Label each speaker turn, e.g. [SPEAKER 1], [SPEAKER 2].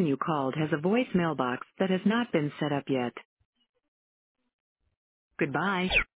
[SPEAKER 1] you called has a voice mailbox that has not been set up yet. Goodbye.